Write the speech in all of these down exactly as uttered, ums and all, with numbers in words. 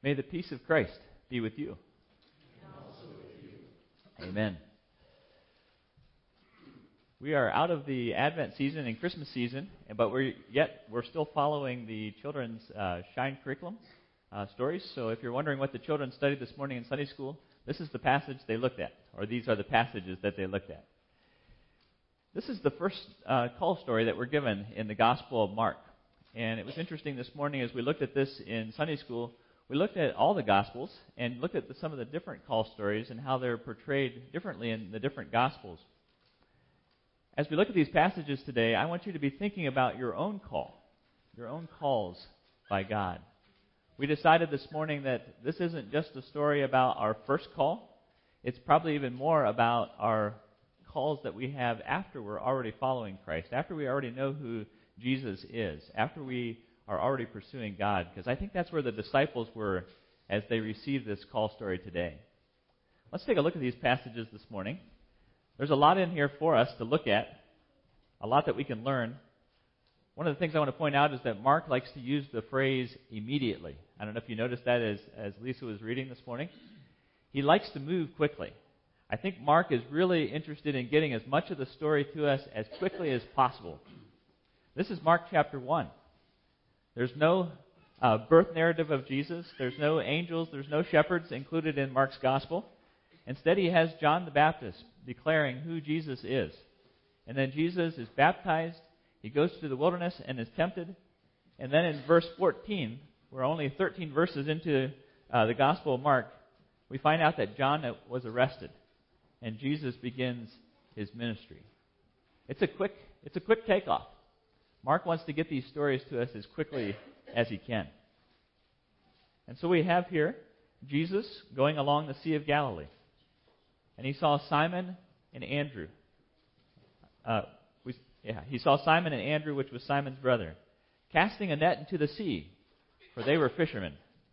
May the peace of Christ be with you. And also with you. Amen. We are out of the Advent season and Christmas season, but we're yet we're still following the children's uh, Shine curriculum uh, stories. So if you're wondering what the children studied this morning in Sunday school, this is the passage they looked at, or these are the passages that they looked at. This is the first uh, call story that we're given in the Gospel of Mark. And it was interesting this morning as we looked at this in Sunday school, we looked at all the Gospels and looked at the, some of the different call stories and how they're portrayed differently in the different Gospels. As we look at these passages today, I want you to be thinking about your own call, your own calls by God. We decided this morning that this isn't just a story about our first call. It's probably even more about our calls that we have after we're already following Christ, after we already know who Jesus is, after we are already pursuing God, because I think that's where the disciples were as they received this call story today. Let's take a look at these passages this morning. There's a lot in here for us to look at, a lot that we can learn. One of the things I want to point out is that Mark likes to use the phrase immediately. I don't know if you noticed that as, as Lisa was reading this morning. He likes to move quickly. I think Mark is really interested in getting as much of the story to us as quickly as possible. This is Mark chapter one. There's no uh, birth narrative of Jesus. There's no angels. There's no shepherds included in Mark's gospel. Instead, he has John the Baptist declaring who Jesus is. And then Jesus is baptized. He goes through the wilderness and is tempted. And then in verse fourteen, we're only thirteen verses into uh, the Gospel of Mark, we find out that John was arrested. And Jesus begins his ministry. It's a quick, it's a quick takeoff. Mark wants to get these stories to us as quickly as he can. And so we have here Jesus going along the Sea of Galilee. And he saw Simon and Andrew. Uh, we, yeah, he saw Simon and Andrew, which was Simon's brother, casting a net into the sea, for they were fishermen.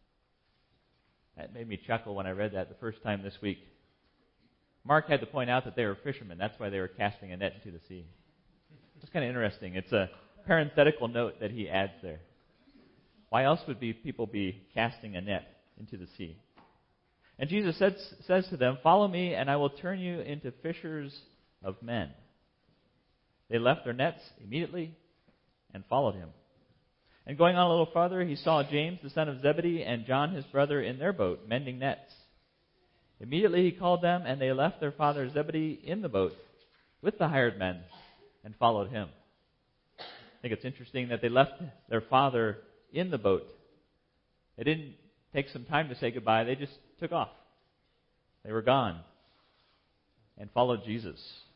That made me chuckle when I read that the first time this week. Mark had to point out that they were fishermen. That's why they were casting a net into the sea. It's kind of interesting. It's a parenthetical note that he adds there. Why else would be people be casting a net into the sea? And Jesus says, says to them, "Follow me, and I will turn you into fishers of men." They left their nets immediately and followed him. And going on a little farther, he saw James, the son of Zebedee, and John, his brother, in their boat, mending nets. Immediately he called them, and they left their father Zebedee in the boat with the hired men and followed him. I think it's interesting that they left their father in the boat. They didn't take some time to say goodbye. They just took off. They were gone and followed Jesus.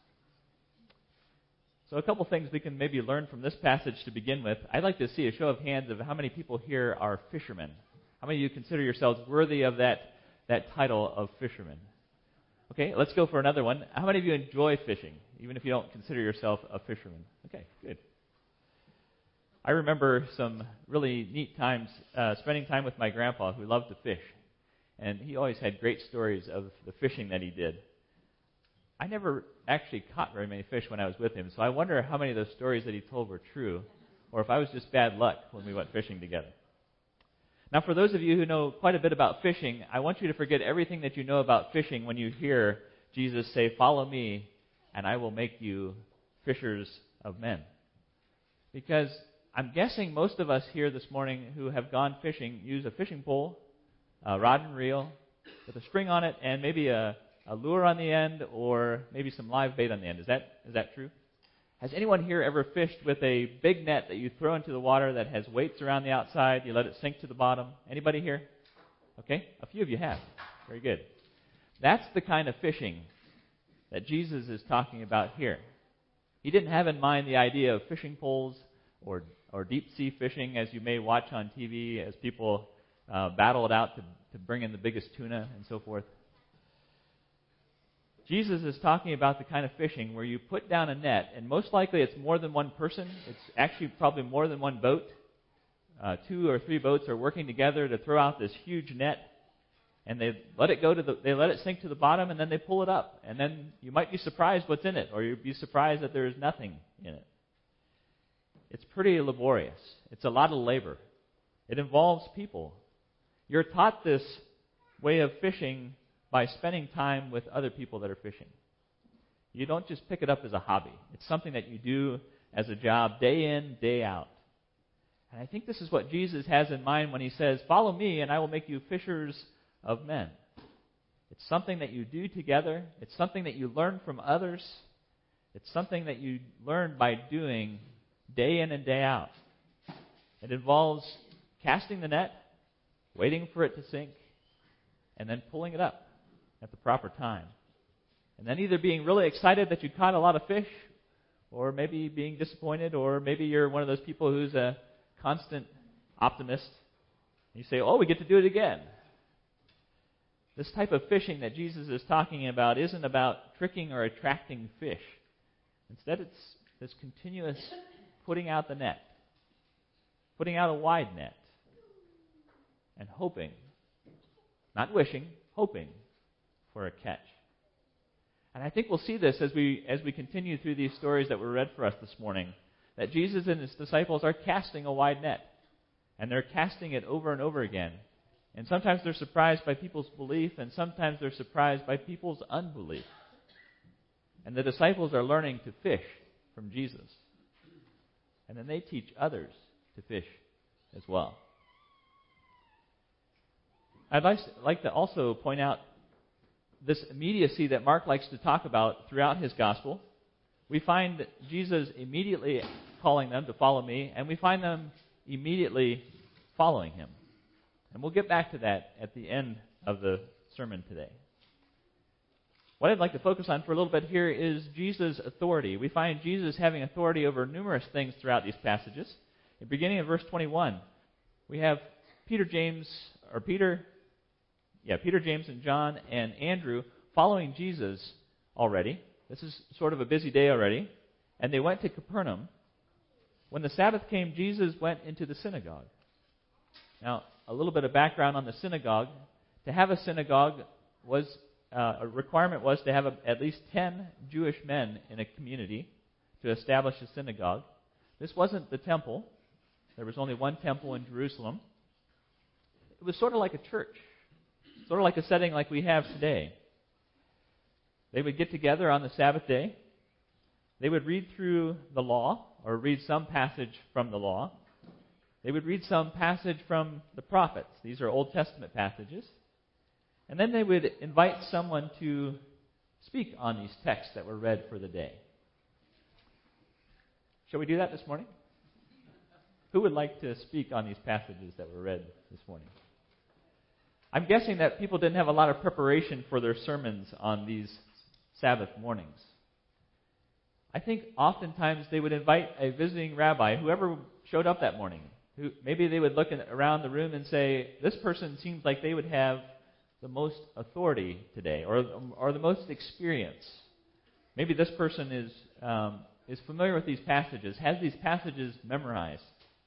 So a couple things we can maybe learn from this passage to begin with. I'd like to see a show of hands of how many people here are fishermen. How many of you consider yourselves worthy of that, that title of fisherman? Okay, let's go for another one. How many of you enjoy fishing, even if you don't consider yourself a fisherman? Okay, good. I remember some really neat times uh, spending time with my grandpa, who loved to fish. And he always had great stories of the fishing that he did. I never actually caught very many fish when I was with him, so I wonder how many of those stories that he told were true, or if I was just bad luck when we went fishing together. Now, for those of you who know quite a bit about fishing, I want you to forget everything that you know about fishing when you hear Jesus say, "Follow me, and I will make you fishers of men." Because I'm guessing most of us here this morning who have gone fishing use a fishing pole, a rod and reel, with a string on it, and maybe a, a lure on the end, or maybe some live bait on the end. Is that is that true? Has anyone here ever fished with a big net that you throw into the water that has weights around the outside? You let it sink to the bottom? Anybody here? Okay, a few of you have. Very good. That's the kind of fishing that Jesus is talking about here. He didn't have in mind the idea of fishing poles or or deep sea fishing, as you may watch on T V as people uh, battle it out to, to bring in the biggest tuna and so forth. Jesus is talking about the kind of fishing where you put down a net, and most likely it's more than one person. It's actually probably more than one boat. Uh, two or three boats are working together to throw out this huge net, and they let it go to the, they let it sink to the bottom, and then they pull it up, and then you might be surprised what's in it, or you'd be surprised that there's nothing in it. It's pretty laborious. It's a lot of labor. It involves people. You're taught this way of fishing by spending time with other people that are fishing. You don't just pick it up as a hobby. It's something that you do as a job day in, day out. And I think this is what Jesus has in mind when he says, "Follow me and I will make you fishers of men." It's something that you do together. It's something that you learn from others. It's something that you learn by doing day in and day out. It involves casting the net, waiting for it to sink, and then pulling it up at the proper time. And then either being really excited that you caught a lot of fish, or maybe being disappointed, or maybe you're one of those people who's a constant optimist. You say, "Oh, we get to do it again." This type of fishing that Jesus is talking about isn't about tricking or attracting fish. Instead, it's this continuous putting out the net, putting out a wide net, and hoping, not wishing, hoping for a catch. And I think we'll see this as we as we continue through these stories that were read for us this morning, that Jesus and his disciples are casting a wide net, and they're casting it over and over again. And sometimes they're surprised by people's belief, and sometimes they're surprised by people's unbelief. And the disciples are learning to fish from Jesus. And then they teach others to fish as well. I'd like to also point out this immediacy that Mark likes to talk about throughout his gospel. We find Jesus immediately calling them to follow me, and we find them immediately following him. And we'll get back to that at the end of the sermon today. What I'd like to focus on for a little bit here is Jesus' authority. We find Jesus having authority over numerous things throughout these passages. In the beginning of verse twenty-one, we have Peter, James, or Peter, yeah, Peter, James, and John, and Andrew following Jesus already. This is sort of a busy day already. And they went to Capernaum. When the Sabbath came, Jesus went into the synagogue. Now, a little bit of background on the synagogue. To have a synagogue was uh, a requirement was to have a, at least ten Jewish men in a community to establish a synagogue. This wasn't the temple. There was only one temple in Jerusalem. It was sort of like a church, sort of like a setting like we have today. They would get together on the Sabbath day. They would read through the law, or read some passage from the law. They would read some passage from the prophets. These are Old Testament passages. And then they would invite someone to speak on these texts that were read for the day. Shall we do that this morning? Who would like to speak on these passages that were read this morning? I'm guessing that people didn't have a lot of preparation for their sermons on these Sabbath mornings. I think oftentimes they would invite a visiting rabbi, whoever showed up that morning. Who, maybe they would look in, around the room and say, this person seems like they would have the most authority today, or, or the most experience. Maybe this person is um, is familiar with these passages, has these passages memorized.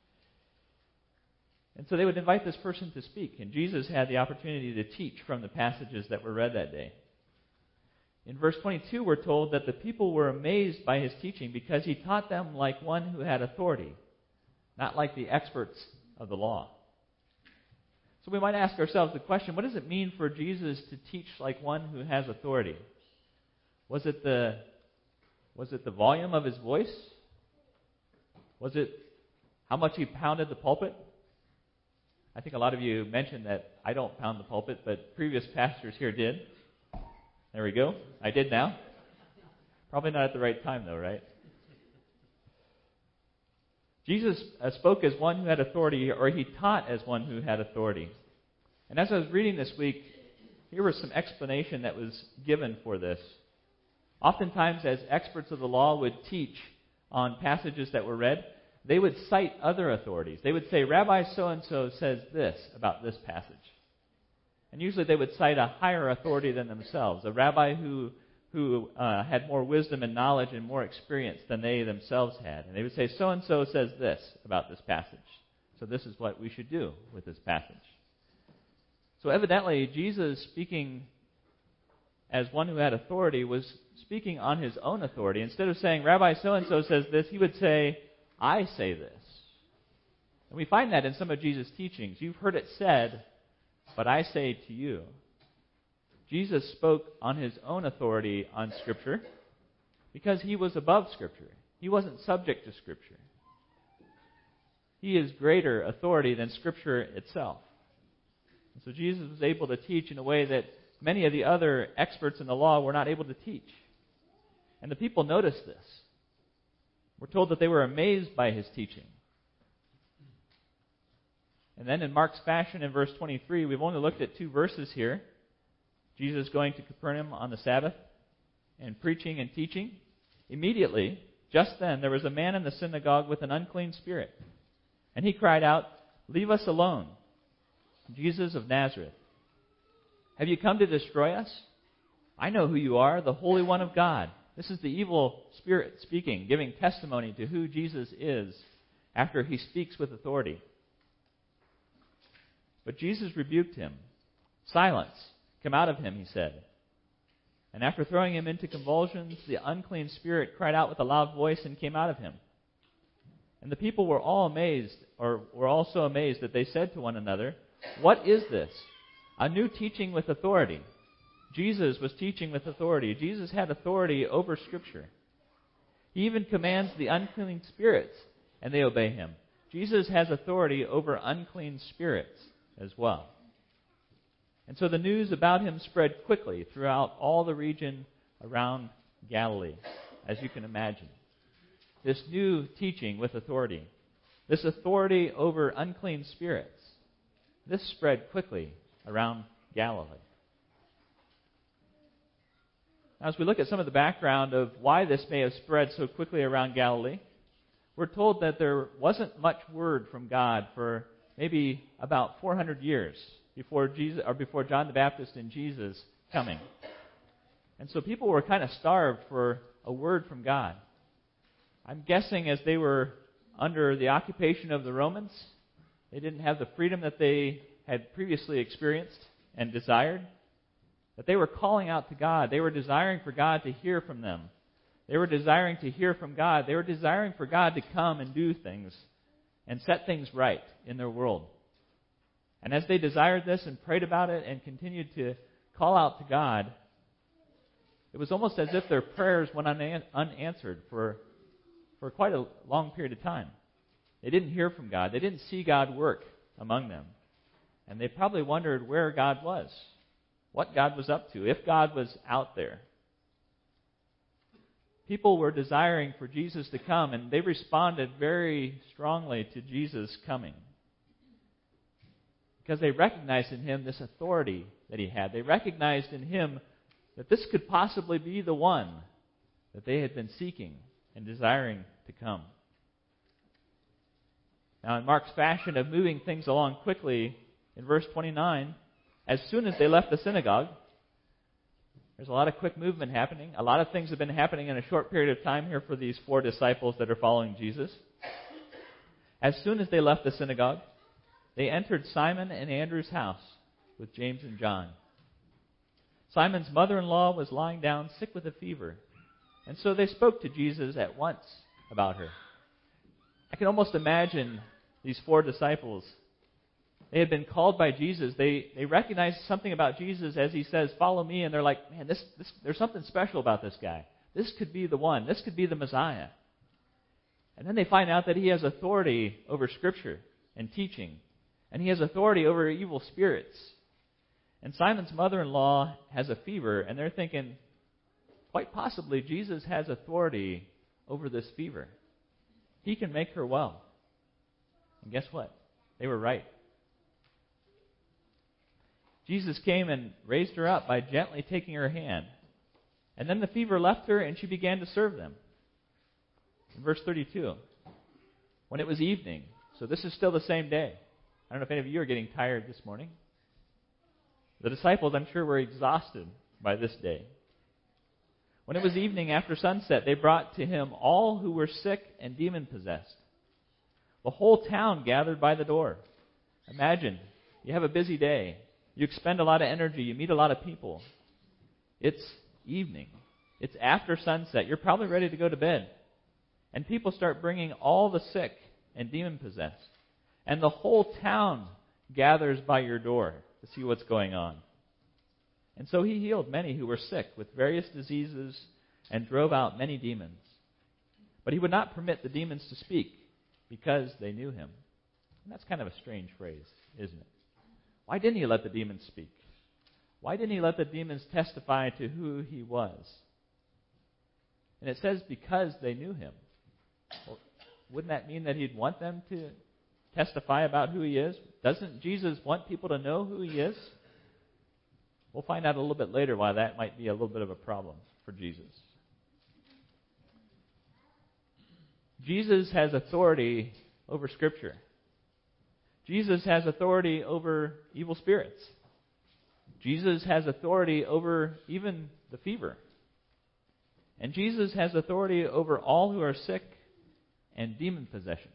And so they would invite this person to speak, and Jesus had the opportunity to teach from the passages that were read that day. In verse twenty-two, we're told that the people were amazed by his teaching because he taught them like one who had authority, not like the experts of the law. So we might ask ourselves the question, what does it mean for Jesus to teach like one who has authority? Was it the was it the volume of his voice? Was it how much he pounded the pulpit? I think a lot of you mentioned that I don't pound the pulpit, but previous pastors here did. There we go. I did now. Probably not at the right time, though, right? Jesus uh, spoke as one who had authority, or he taught as one who had authority. And as I was reading this week, here was some explanation that was given for this. Oftentimes, as experts of the law would teach on passages that were read, they would cite other authorities. They would say, Rabbi so-and-so says this about this passage. And usually they would cite a higher authority than themselves, a rabbi who who uh, had more wisdom and knowledge and more experience than they themselves had. And they would say, so-and-so says this about this passage. So this is what we should do with this passage. So evidently, Jesus, speaking as one who had authority, was speaking on his own authority. Instead of saying, Rabbi so-and-so says this, he would say, I say this. And we find that in some of Jesus' teachings. You've heard it said but I say to you. Jesus spoke on his own authority on Scripture because he was above Scripture. He wasn't subject to Scripture. He is greater authority than Scripture itself. And so Jesus was able to teach in a way that many of the other experts in the law were not able to teach. And the people noticed this. We're told that they were amazed by his teaching. And then in Mark's fashion in verse twenty-three, we've only looked at two verses here. Jesus going to Capernaum on the Sabbath and preaching and teaching. Immediately, just then, there was a man in the synagogue with an unclean spirit. And he cried out, "Leave us alone, Jesus of Nazareth. Have you come to destroy us? I know who you are, the Holy One of God." This is the evil spirit speaking, giving testimony to who Jesus is after he speaks with authority. But Jesus rebuked him. "Silence, come out of him," he said. And after throwing him into convulsions, the unclean spirit cried out with a loud voice and came out of him. And the people were all amazed, or were all so amazed that they said to one another, "What is this? A new teaching with authority." Jesus was teaching with authority. Jesus had authority over Scripture. He even commands the unclean spirits, and they obey him. Jesus has authority over unclean spirits as well. And so the news about him spread quickly throughout all the region around Galilee, as you can imagine. This new teaching with authority, this authority over unclean spirits, this spread quickly around Galilee. Now, as we look at some of the background of why this may have spread so quickly around Galilee, we're told that there wasn't much word from God for maybe about four hundred years before Jesus, or before John the Baptist and Jesus coming. And so people were kind of starved for a word from God. I'm guessing as they were under the occupation of the Romans, they didn't have the freedom that they had previously experienced and desired, that they were calling out to God. They were desiring for God to hear from them. They were desiring to hear from God. They were desiring for God to come and do things and set things right in their world. And as they desired this and prayed about it and continued to call out to God, it was almost as if their prayers went unan- unanswered for, for quite a long period of time. They didn't hear from God. They didn't see God work among them. And they probably wondered where God was, what God was up to, if God was out there. People were desiring for Jesus to come, and they responded very strongly to Jesus coming, because they recognized in him this authority that he had. They recognized in him that this could possibly be the one that they had been seeking and desiring to come. Now, in Mark's fashion of moving things along quickly, in verse twenty-nine, as soon as they left the synagogue, there's a lot of quick movement happening. A lot of things have been happening in a short period of time here for these four disciples that are following Jesus. As soon as they left the synagogue, they entered Simon and Andrew's house with James and John. Simon's mother-in-law was lying down sick with a fever, and so they spoke to Jesus at once about her. I can almost imagine these four disciples. They had been called by Jesus. They they recognized something about Jesus as he says, "Follow me," and they're like, man, this, this there's something special about this guy. This could be the one. This could be the Messiah. And then they find out that he has authority over Scripture and teaching, and he has authority over evil spirits. And Simon's mother-in-law has a fever, and they're thinking, quite possibly Jesus has authority over this fever. He can make her well. And guess what? They were right. Jesus came and raised her up by gently taking her hand. And then the fever left her, and she began to serve them. In verse thirty-two, when it was evening, so this is still the same day. I don't know if any of you are getting tired this morning. The disciples, I'm sure, were exhausted by this day. When it was evening after sunset, they brought to him all who were sick and demon-possessed. The whole town gathered by the door. Imagine, you have a busy day. You expend a lot of energy. You meet a lot of people. It's evening. It's after sunset. You're probably ready to go to bed. And people start bringing all the sick and demon-possessed. And the whole town gathers by your door. to see what's going on. And so he healed many who were sick with various diseases and drove out many demons. But he would not permit the demons to speak because they knew him. And that's kind of a strange phrase, isn't it? Why didn't he let the demons speak? Why didn't he let the demons testify to who he was? And it says because they knew him. Well, wouldn't that mean that he'd want them to testify about who he is? Doesn't Jesus want people to know who he is? We'll find out a little bit later why that might be a little bit of a problem for Jesus. Jesus has authority over Scripture. Jesus has authority over evil spirits. Jesus has authority over even the fever. And Jesus has authority over all who are sick and demon possession.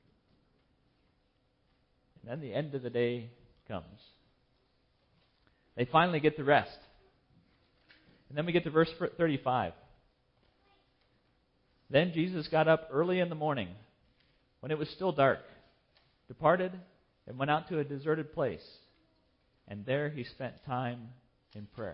And then the end of the day comes. They finally get to rest. And then we get to verse thirty-five. Then Jesus got up early in the morning, when it was still dark, departed, and went out to a deserted place. And there he spent time in prayer.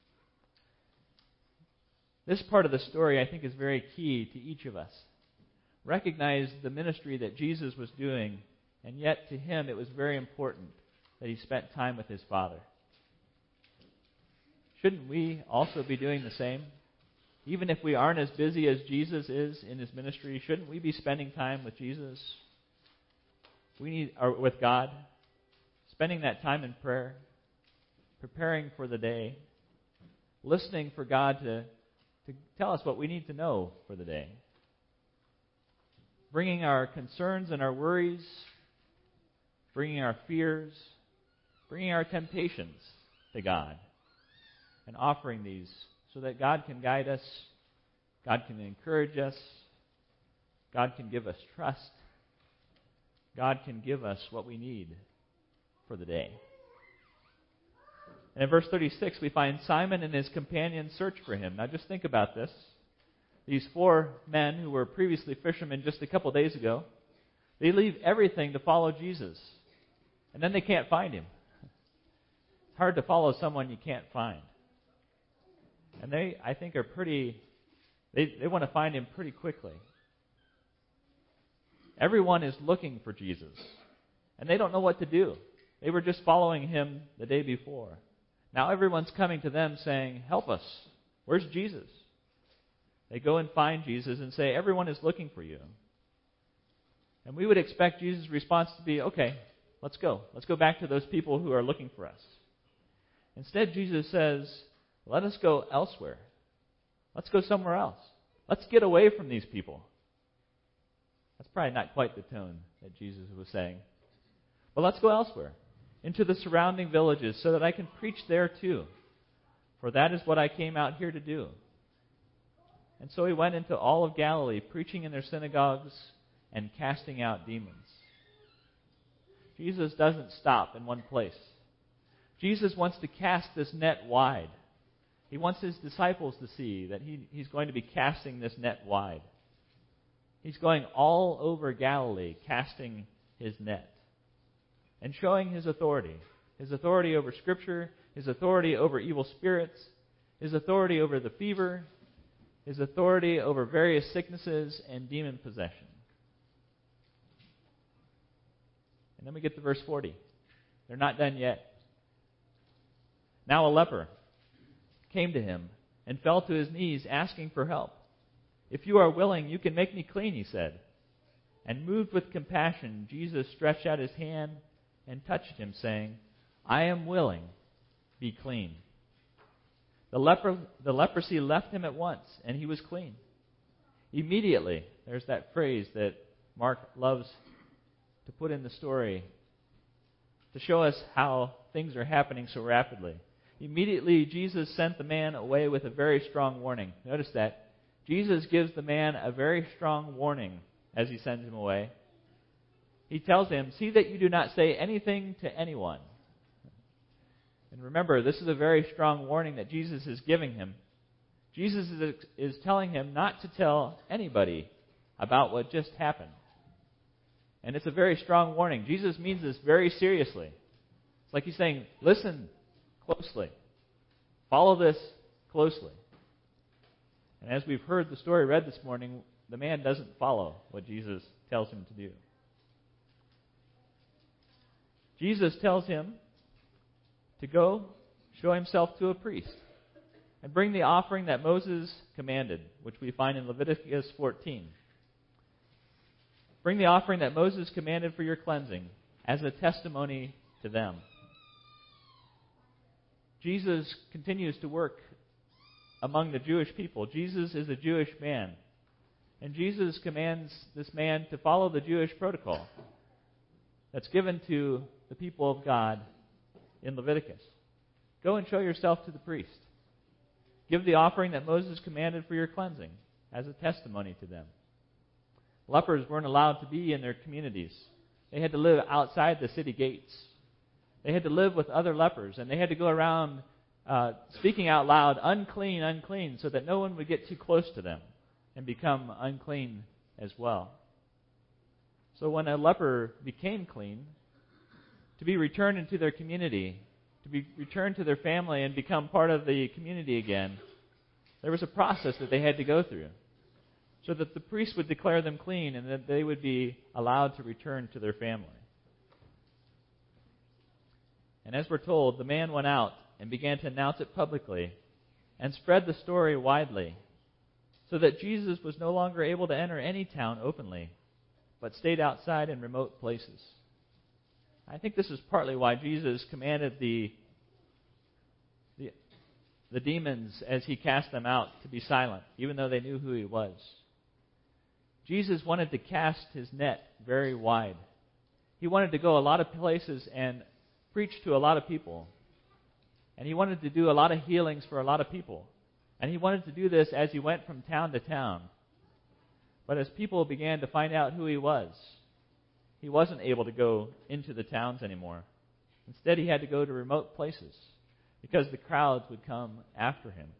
This part of the story, I think, is very key to each of us. Recognize the ministry that Jesus was doing, and yet to him it was very important that he spent time with his Father. Shouldn't we also be doing the same? Even if we aren't as busy as Jesus is in his ministry, shouldn't we be spending time with Jesus? We need, or with God, spending that time in prayer, preparing for the day, listening for God to, to tell us what we need to know for the day, bringing our concerns and our worries, bringing our fears, bringing our temptations to God, and offering these so that God can guide us, God can encourage us, God can give us trust, God can give us what we need for the day. And in verse thirty-six, we find Simon and his companions search for him. Now just think about this. These four men who were previously fishermen just a couple days ago, they leave everything to follow Jesus. And then they can't find him. It's hard to follow someone you can't find. And they, I think, are pretty, they, they want to find him pretty quickly. Everyone is looking for Jesus. And they don't know what to do. They were just following him the day before. Now everyone's coming to them saying, help us. Where's Jesus? They go and find Jesus and say, everyone is looking for you. And we would expect Jesus' response to be, okay, let's go. Let's go back to those people who are looking for us. Instead, Jesus says, let us go elsewhere. Let's go somewhere else. Let's get away from these people. That's probably not quite the tone that Jesus was saying. But let's go elsewhere, into the surrounding villages, so that I can preach there too. For that is what I came out here to do. And so he went into all of Galilee, preaching in their synagogues and casting out demons. Jesus doesn't stop in one place. Jesus wants to cast this net wide. He wants his disciples to see that he, he's going to be casting this net wide. He's going all over Galilee, casting his net and showing his authority. His authority over Scripture, his authority over evil spirits, his authority over the fever, his authority over various sicknesses and demon possession. And then we get to verse forty. They're not done yet. Now a leper came to him and fell to his knees, asking for help. If you are willing, you can make me clean, he said. And moved with compassion, Jesus stretched out his hand and touched him, saying, I am willing, be clean. The leper, the leprosy left him at once, and he was clean. Immediately, there's that phrase that Mark loves to put in the story to show us how things are happening so rapidly. Immediately, Jesus sent the man away with a very strong warning. Notice that. Jesus gives the man a very strong warning as he sends him away. He tells him, see that you do not say anything to anyone. And remember, this is a very strong warning that Jesus is giving him. Jesus is, is telling him not to tell anybody about what just happened. And it's a very strong warning. Jesus means this very seriously. It's like he's saying, listen closely. Follow this closely. And as we've heard the story read this morning, the man doesn't follow what Jesus tells him to do. Jesus tells him to go show himself to a priest and bring the offering that Moses commanded, which we find in Leviticus fourteen. Bring the offering that Moses commanded for your cleansing as a testimony to them. Jesus continues to work among the Jewish people. Jesus is a Jewish man. And Jesus commands this man to follow the Jewish protocol that's given to the people of God in Leviticus. Go and show yourself to the priest. Give the offering that Moses commanded for your cleansing as a testimony to them. Lepers weren't allowed to be in their communities. They had to live outside the city gates. They had to live with other lepers, and they had to go around uh, speaking out loud, unclean, unclean, so that no one would get too close to them and become unclean as well. So when a leper became clean, to be returned into their community, to be returned to their family and become part of the community again, there was a process that they had to go through so that the priest would declare them clean and that they would be allowed to return to their family. And as we're told, the man went out and began to announce it publicly and spread the story widely, so that Jesus was no longer able to enter any town openly, but stayed outside in remote places. I think this is partly why Jesus commanded the, the, the demons as he cast them out to be silent, even though they knew who he was. Jesus wanted to cast his net very wide. He wanted to go a lot of places and preach to a lot of people. And he wanted to do a lot of healings for a lot of people. And he wanted to do this as he went from town to town. But as people began to find out who he was, he wasn't able to go into the towns anymore. Instead, he had to go to remote places because the crowds would come after him.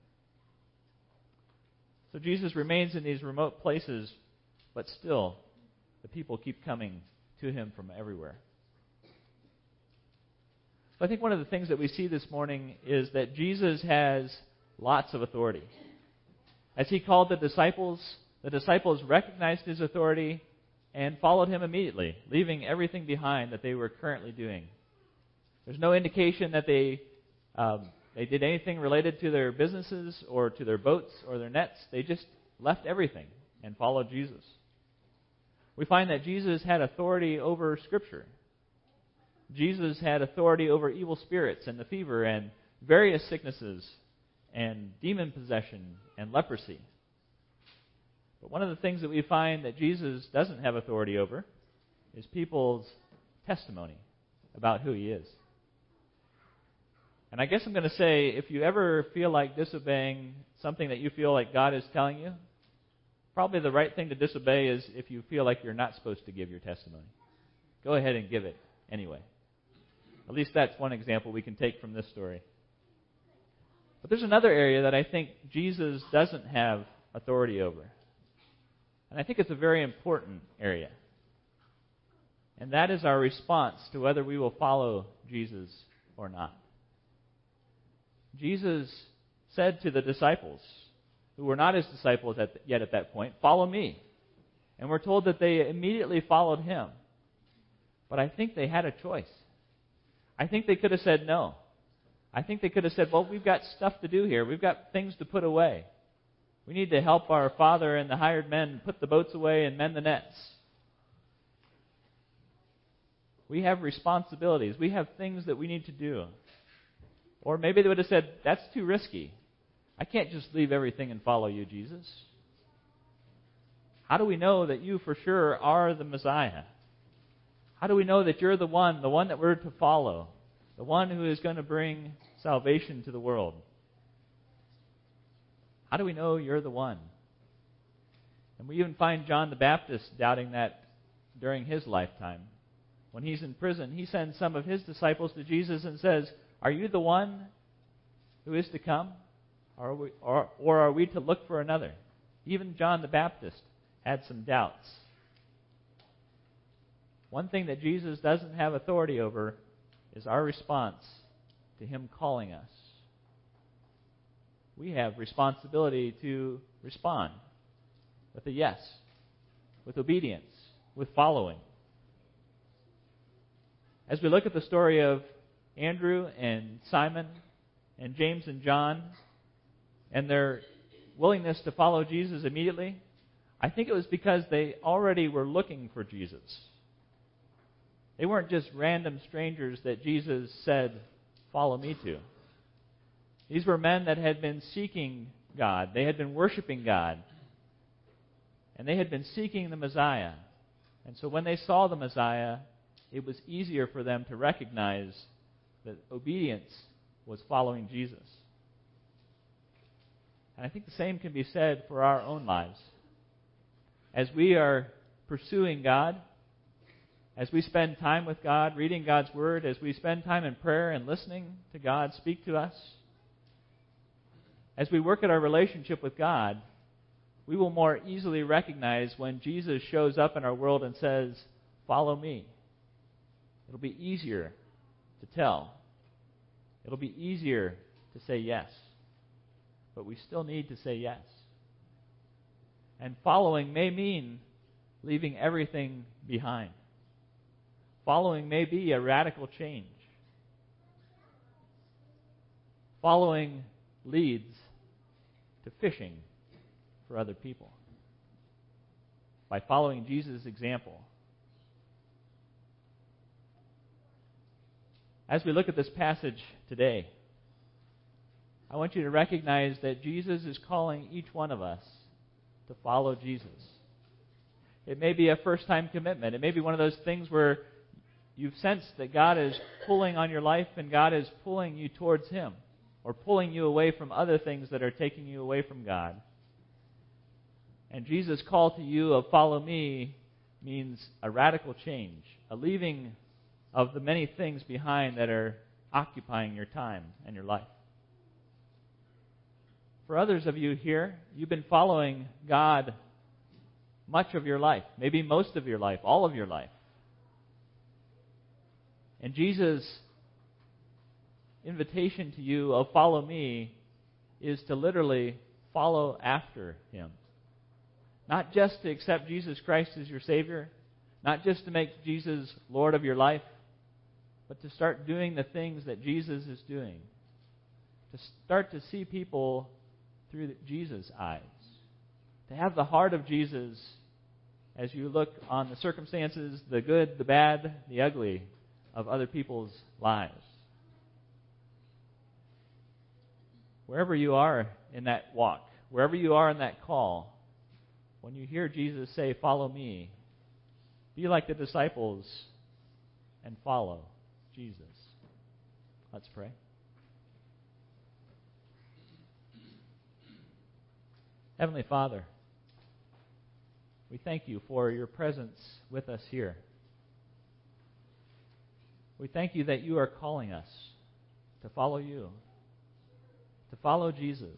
So Jesus remains in these remote places, but still, the people keep coming to him from everywhere. So I think one of the things that we see this morning is that Jesus has lots of authority. As he called the disciples, the disciples recognized his authority and followed him immediately, leaving everything behind that they were currently doing. There's no indication that they um, they did anything related to their businesses or to their boats or their nets. They just left everything and followed Jesus. We find that Jesus had authority over Scripture. Jesus had authority over evil spirits and the fever and various sicknesses and demon possession and leprosy. But one of the things that we find that Jesus doesn't have authority over is people's testimony about who he is. And I guess I'm going to say, if you ever feel like disobeying something that you feel like God is telling you, probably the right thing to disobey is if you feel like you're not supposed to give your testimony. Go ahead and give it anyway. At least that's one example we can take from this story. But there's another area that I think Jesus doesn't have authority over. And I think it's a very important area. And that is our response to whether we will follow Jesus or not. Jesus said to the disciples, who were not his disciples at, yet at that point, "Follow me." And we're told that they immediately followed him. But I think they had a choice. I think they could have said no. I think they could have said, well, we've got stuff to do here. We've got things to put away. We need to help our father and the hired men put the boats away and mend the nets. We have responsibilities. We have things that we need to do. Or maybe they would have said, that's too risky. I can't just leave everything and follow you, Jesus. How do we know that you for sure are the Messiah? How do we know that you're the one, the one that we're to follow, the one who is going to bring salvation to the world? How do we know you're the one? And we even find John the Baptist doubting that during his lifetime. When he's in prison, he sends some of his disciples to Jesus and says, "Are you the one who is to come? Or are we, or, or are we to look for another?" Even John the Baptist had some doubts. One thing that Jesus doesn't have authority over is our response to Him calling us. We have responsibility to respond with a yes, with obedience, with following. As we look at the story of Andrew and Simon and James and John and their willingness to follow Jesus immediately, I think it was because they already were looking for Jesus. They weren't just random strangers that Jesus said, "Follow me" to. These were men that had been seeking God. They had been worshiping God. And they had been seeking the Messiah. And so when they saw the Messiah, it was easier for them to recognize that obedience was following Jesus. And I think the same can be said for our own lives. As we are pursuing God, as we spend time with God, reading God's Word, as we spend time in prayer and listening to God speak to us, as we work at our relationship with God, we will more easily recognize when Jesus shows up in our world and says, "Follow me." It'll be easier to tell. It'll be easier to say yes. But we still need to say yes. And following may mean leaving everything behind. Following may be a radical change. Following leads to fishing for other people by following Jesus' example. As we look at this passage today, I want you to recognize that Jesus is calling each one of us to follow Jesus. It may be a first-time commitment. It may be one of those things where you've sensed that God is pulling on your life and God is pulling you towards Him, or pulling you away from other things that are taking you away from God. And Jesus' call to you of "follow me" means a radical change, a leaving of the many things behind that are occupying your time and your life. For others of you here, you've been following God much of your life, maybe most of your life, all of your life. And Jesus' invitation to you of "follow me" is to literally follow after Him. Not just to accept Jesus Christ as your Savior, not just to make Jesus Lord of your life, but to start doing the things that Jesus is doing. To start to see people through Jesus' eyes. To have the heart of Jesus as you look on the circumstances, the good, the bad, the ugly of other people's lives. Wherever you are in that walk, wherever you are in that call, when you hear Jesus say, "Follow me," be like the disciples and follow Jesus. Let's pray. Heavenly Father, we thank you for your presence with us here. We thank you that you are calling us to follow you, to follow Jesus.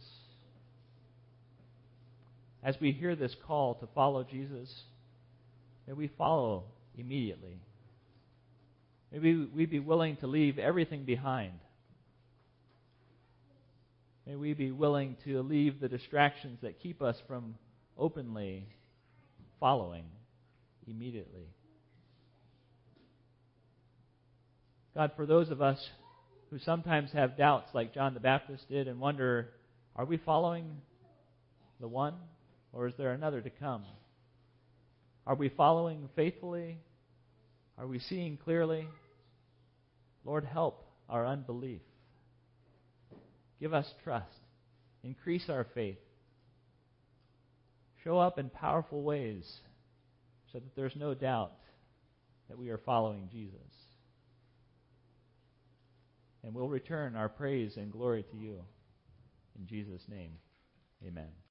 As we hear this call to follow Jesus, may we follow immediately. May we, we be willing to leave everything behind. May we be willing to leave the distractions that keep us from openly following immediately. God, for those of us who sometimes have doubts like John the Baptist did and wonder, are we following the one, or is there another to come? Are we following faithfully? Are we seeing clearly? Lord, help our unbelief. Give us trust. Increase our faith. Show up in powerful ways so that there's no doubt that we are following Jesus. And we'll return our praise and glory to you. In Jesus' name, amen.